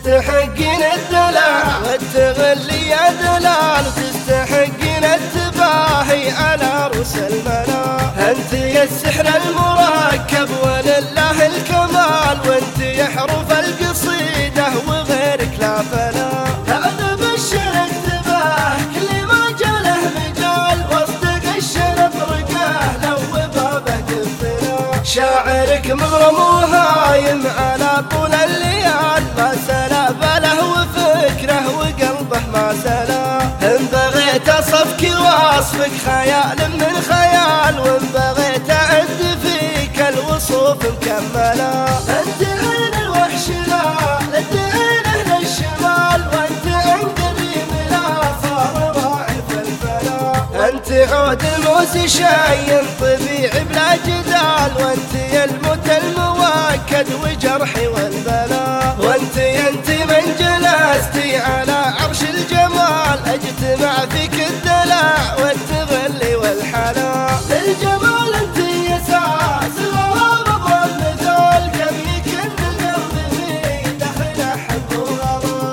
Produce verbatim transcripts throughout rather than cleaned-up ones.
تستحقين الدلع والتغلي يا دلال، تستحقين التباهي على عروس الملا. انت يا السحر المركب ولله الكمال، وانت يا حروف القصيدة وغيرك لا فلا. هذا بالشرك تباه كل ما جاله مجال، واصدق الشرف رقاه لو بابه قفلا. شاعرك مغرم وهايم على طول الليال، ما سلا باله وفكره وقلبه ما سلا. ان بغيت اصفك واصفك خيال من خيال، وان بغيت اعد فيك الوصوف مكملا. انت عين الوحش لا للدين اهل الشمال، وانت عند الريم لا صار راعي فالفلا. انت عود الموس شي طبيعي بلا جدال، وانت يا الموت الموكد وجرحي والبلا. وانت انت من جلستي على عرش الجمال، اجتمع فيك الدلع والتغلي والحلا. الجمال انت يا ساس الغرام والمثال، كم يكن القلب في داخل حب وغرام.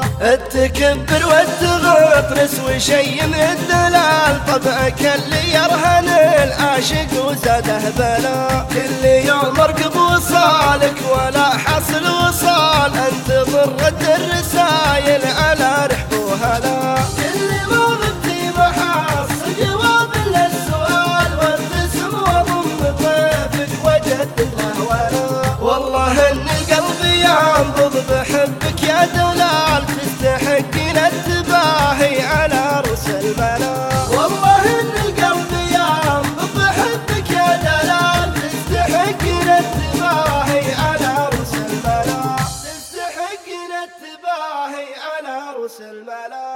التكبر والتغطرس وشي من الدلال، طبعك اللي يرهن العاشق وزاده بلا. كل يوم ارقب وصالك ولا حصل وصال، انتظر رد الرسايل على رحب وهلا. كل ما غبتي محاصل جواب للسؤال، وابتسم واضم طيفك وجدد له ولا. والله ان القلب ينبض بحبك يا دلال، تستحقين التباهي على عروس الملا. والله ان القلب ينبض بحبك يا دلال، تستحقين التباهي على عروس الملا. تستحقين التباهي على عروس الملا.